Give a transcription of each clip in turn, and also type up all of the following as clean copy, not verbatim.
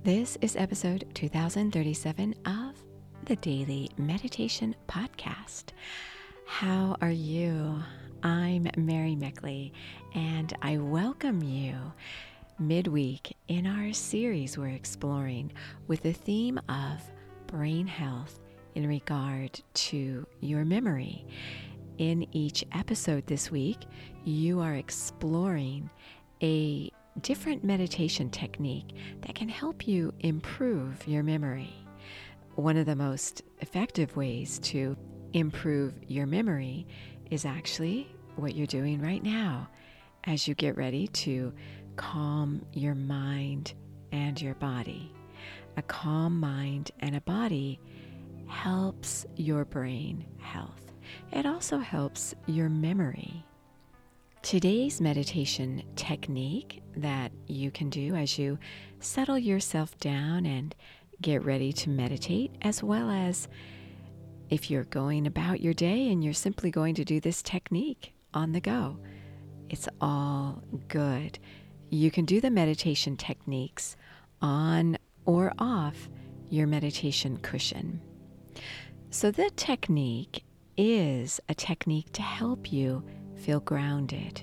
This is episode 2037 of the Daily Meditation Podcast. How are you? I'm Mary Meckley, and I welcome you midweek in our series we're exploring with the theme of brain health in regard to your memory. In each episode this week, you are exploring a different meditation technique that can help you improve your memory. One of the most effective ways to improve your memory is actually what you're doing right now as you get ready to calm your mind and your body. A calm mind and a body helps your brain health. It also helps your memory. Today's meditation technique that you can do as you settle yourself down and get ready to meditate, as well as if you're going about your day and you're simply going to do this technique on the go, it's all good. You can do the meditation techniques on or off your meditation cushion. So the technique is a technique to help you feel grounded.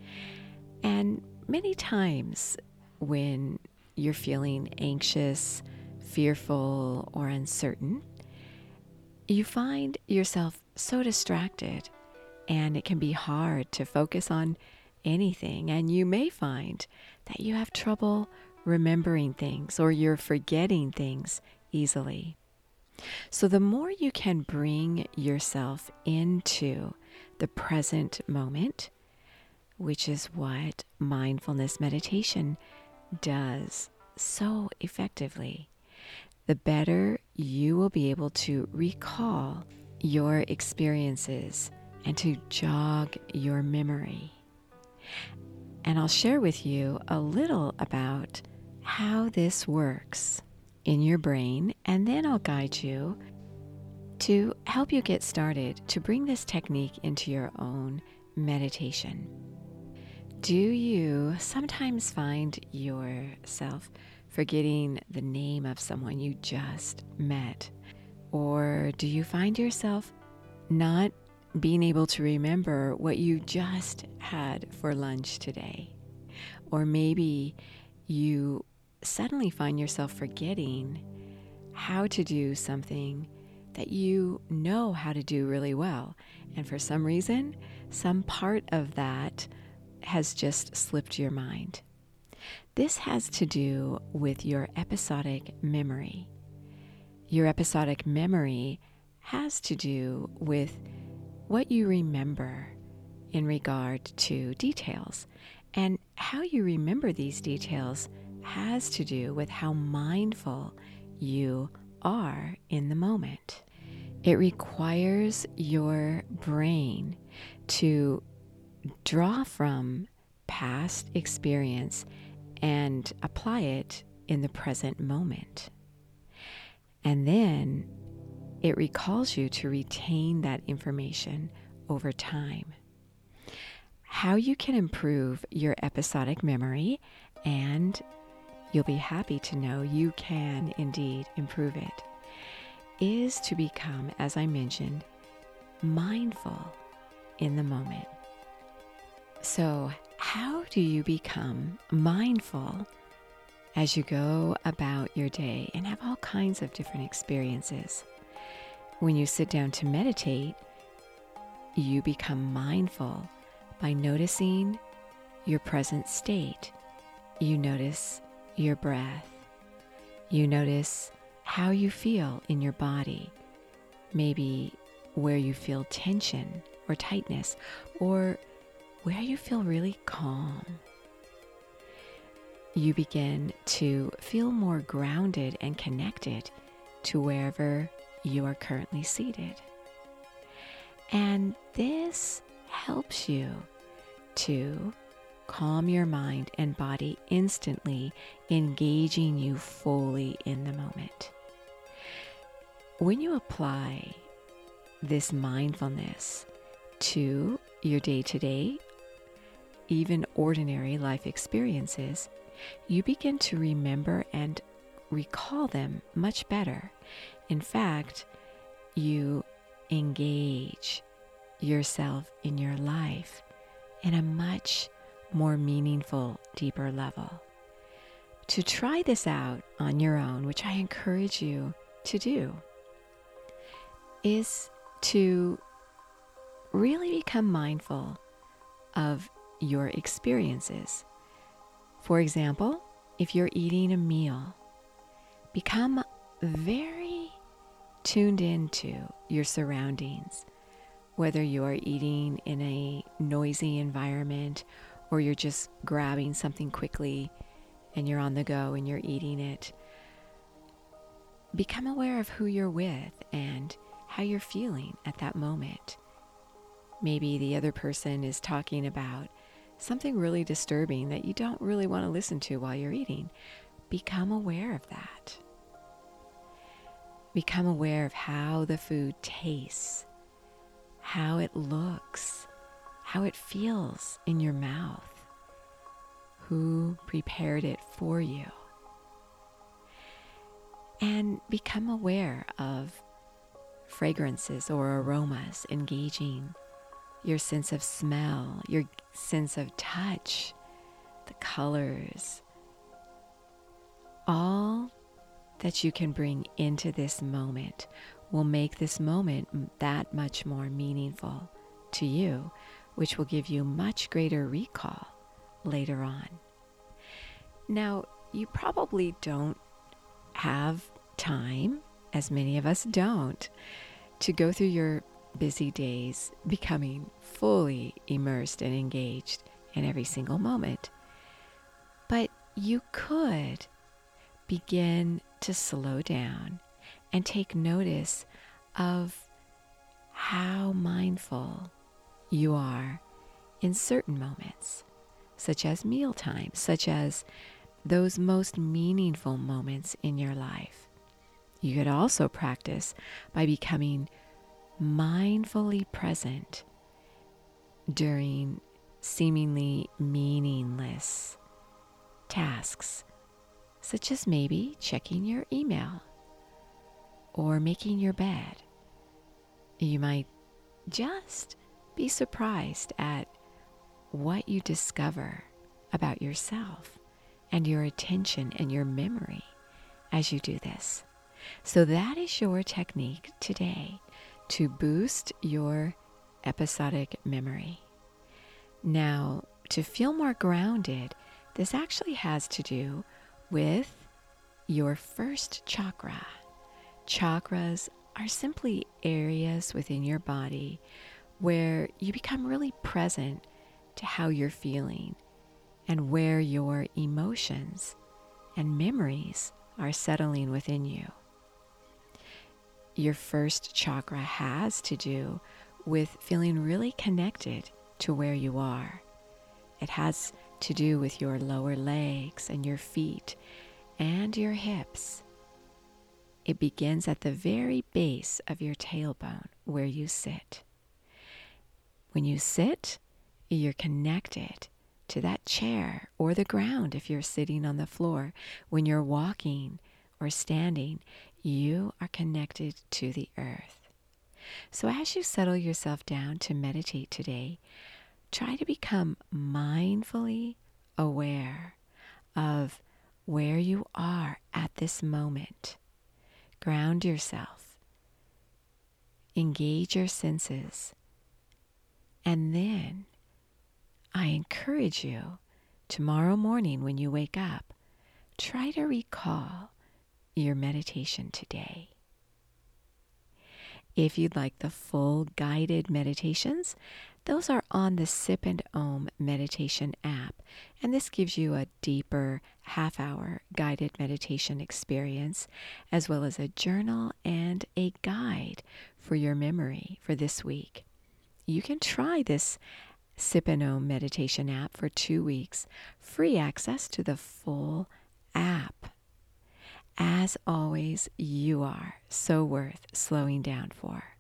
And many times when you're feeling anxious, fearful, or uncertain, you find yourself so distracted, and it can be hard to focus on anything. And you may find that you have trouble remembering things, or you're forgetting things easily. So the more you can bring yourself into the present moment, which is what mindfulness meditation does so effectively, the better you will be able to recall your experiences and to jog your memory. And I'll share with you a little about how this works in your brain, and then I'll guide you to help you get started to bring this technique into your own meditation. Do you sometimes find yourself forgetting the name of someone you just met? Or do you find yourself not being able to remember what you just had for lunch today? Or maybe you suddenly find yourself forgetting how to do something that you know how to do really well. And for some reason, some part of that has just slipped your mind. This has to do with your episodic memory. Your episodic memory has to do with what you remember in regard to details. And how you remember these details has to do with how mindful you are in the moment. It requires your brain to draw from past experience and apply it in the present moment. And then it recalls you to retain that information over time. How you can improve your episodic memory, and you'll be happy to know you can indeed improve it, is to become, as I mentioned, mindful in the moment. So, how do you become mindful as you go about your day and have all kinds of different experiences? When you sit down to meditate, you become mindful by noticing your present state. You notice your breath. You notice how you feel in your body, maybe where you feel tension or tightness, or where you feel really calm. You begin to feel more grounded and connected to wherever you are currently seated. And this helps you to calm your mind and body instantly, engaging you fully in the moment. When you apply this mindfulness to your day-to-day, even ordinary life experiences, you begin to remember and recall them much better. In fact, you engage yourself in your life in a much more meaningful, deeper level. To try this out on your own, which I encourage you to do, is to really become mindful of your experiences. For example, if you're eating a meal, become very tuned into your surroundings, whether you are eating in a noisy environment or you're just grabbing something quickly and you're on the go and you're eating it. Become aware of who you're with and how you're feeling at that moment. Maybe the other person is talking about something really disturbing that you don't really want to listen to while you're eating. Become aware of that. Become aware of how the food tastes, how it looks, how it feels in your mouth, who prepared it for you. And become aware of fragrances or aromas engaging your sense of smell, your sense of touch, the colors, all that you can bring into this moment will make this moment that much more meaningful to you, which will give you much greater recall later on. Now, you probably don't have time, as many of us don't, to go through your busy days becoming fully immersed and engaged in every single moment. But you could begin to slow down and take notice of how mindful you are in certain moments, such as mealtime, such as those most meaningful moments in your life. You could also practice by becoming mindfully present during seemingly meaningless tasks, such as maybe checking your email or making your bed. You might just be surprised at what you discover about yourself and your attention and your memory as you do this. So that is your technique today to boost your episodic memory. Now, to feel more grounded, this actually has to do with your first chakra. Chakras are simply areas within your body where you become really present to how you're feeling and where your emotions and memories are settling within you. Your first chakra has to do with feeling really connected to where you are. It has to do with your lower legs and your feet and your hips. It begins at the very base of your tailbone where you sit. When you sit, you're connected to that chair or the ground if you're sitting on the floor. When you're walking or standing, you are connected to the earth. So as you settle yourself down to meditate today, try to become mindfully aware of where you are at this moment. Ground yourself. Engage your senses. And then I encourage you, tomorrow morning when you wake up, try to recall your meditation today. If you'd like the full guided meditations, those are on the Sip and Om meditation app, and this gives you a deeper half-hour guided meditation experience, as well as a journal and a guide for your memory for this week. You can try this Sip and Om meditation app for 2 weeks, free access to the full app. As always, you are so worth slowing down for.